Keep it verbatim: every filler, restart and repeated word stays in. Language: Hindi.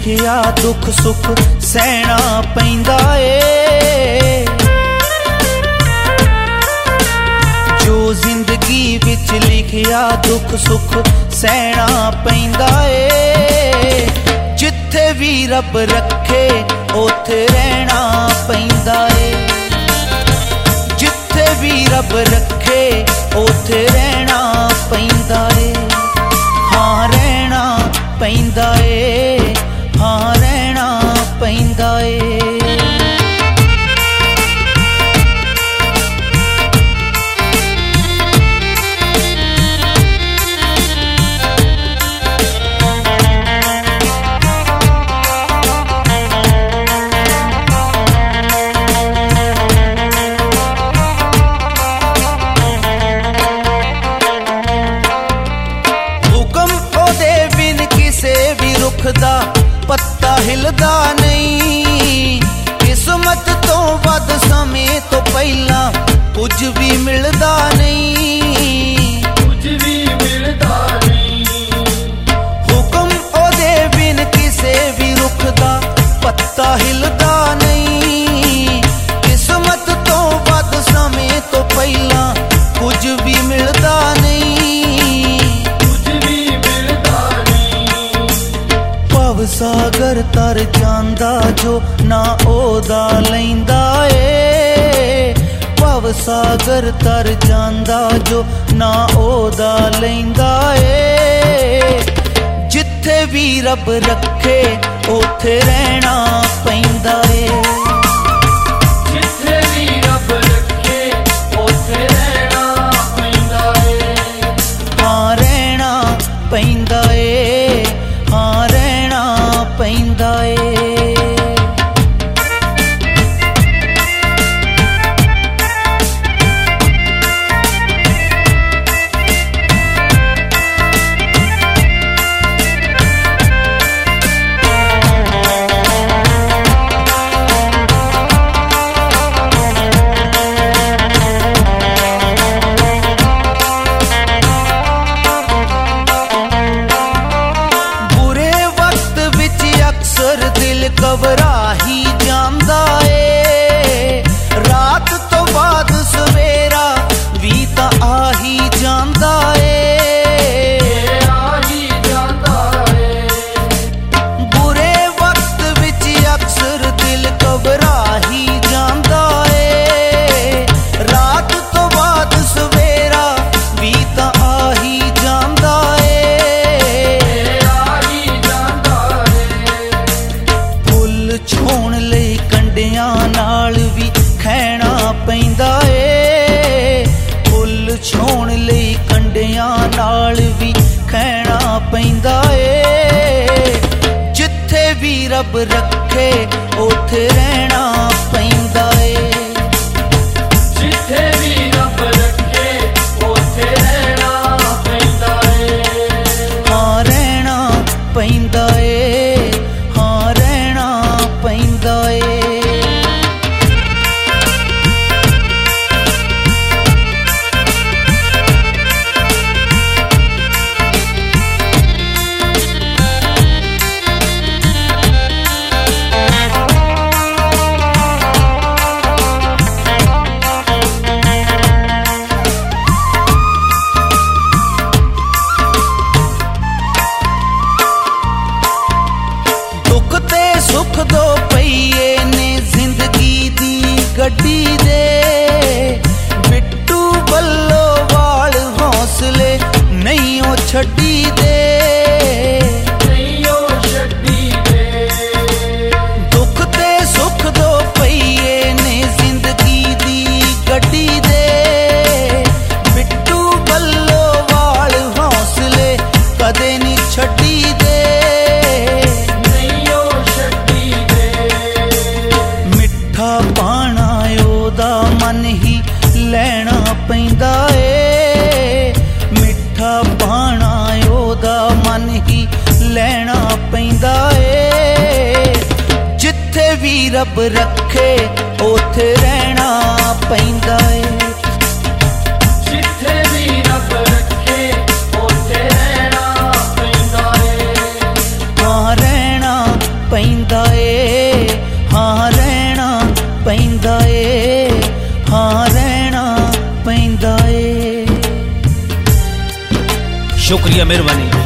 लिखिया दुख सुख सहना पैंदा ए। जो जिंदगी विच लिखिया दुख सुख सहना पैंदा ए। जिथे भी रब रखे उथे रहना पैंदा ए। जिथे भी रब रखे उथे रहना पैंदा ए। हाँ रहना पैंदा ए, हाँ रहना पैंदा ए। दा पत्ता हिलदा नहीं, किस्मत तो वध समय तो पहला कुछ भी मिलदा नहीं, कुछ भी मिलदा नहीं। हुक्म ओदे बिन किसे भी रुख दा पत्ता हिलदा नहीं, किस्मत तो वध समय तो पहला कुछ भी मिलदा नहीं। सागर तर जांदा जो ना ओदा लैंदा ए। भव सागर तर जांदा जो ना ओदा लैंदा ए। जिथे भी रब रखे उथे रहना पैंदा ए। जिथे भी रब रखे उथे रहना पैंदा ए। हाँ रहना पैंदा ए, हाँ रहना पैंदा ए। घबरा ही जांदा ए। रात तो बाद सवेरा भी ता आ ही जांदा ए। आ ही जांदा ए। बुरे वक्त विच अक्सर दिल घबरा ही जांदा ए। रात तो बाद सवेरा भी ता आ ही जांदा ए। आ ही जांदा ए। छोण लई कंडियां नाल भी खैना पैंदा ए। फुल छोण लई कंडियां नाल भी खैना पैंदा ए। जिथे भी रब रखे उथे रहना पैंदा ए। जिथे भी रब रखे उथे रहना पैंदा ए। हाँ रहना पैंदा ए, हाँ रहना पैंदा ए। सुख दो पईए ने जिंदगी दी गड्डी दे। बिट्टू बल्लो वाल हौसले नहीं ओ छड्डी दे, नहीं ओ छड्डी दे। दुख ते सुख दो पईए ने जिंदगी दी गड्डी दे। बिट्टू बल्लो वाल हौसले कदे नहीं छड्डी दे। पाना ओदा मन ही लैना पैंदा ए। मिठा पाना ओदा मन ही लैना पैंदा ए। जिथे भी रब रखे उथे रहना पैंदा ए। जिथे भी रब रखे उथे रहना पैंदा ए। हाँ रहना शुक्रिया, मेहरबानी।